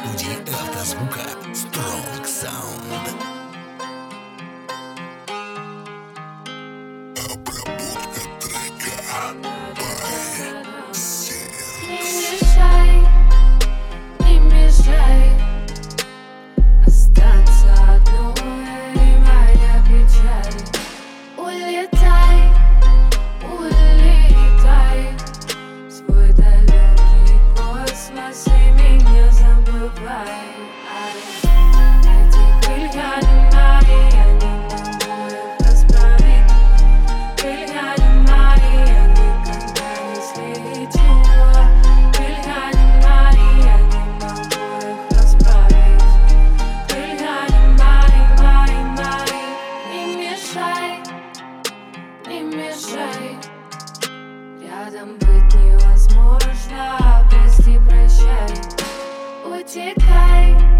студии автозвука Strong Sound. Обработка трека by Sense. Не мешай остаться одной, моя печаль. Улетай, улетай в свой далекий космос и меня забывай. Эти крылья не мои, я не могу их расправить. Крылья не мои, я никогда не слечу. Крылья не мои, я не могу их расправить. Крылья не мои. Не мешай, не мешай. Рядом быть невозможно, прости, прощай. Утекай.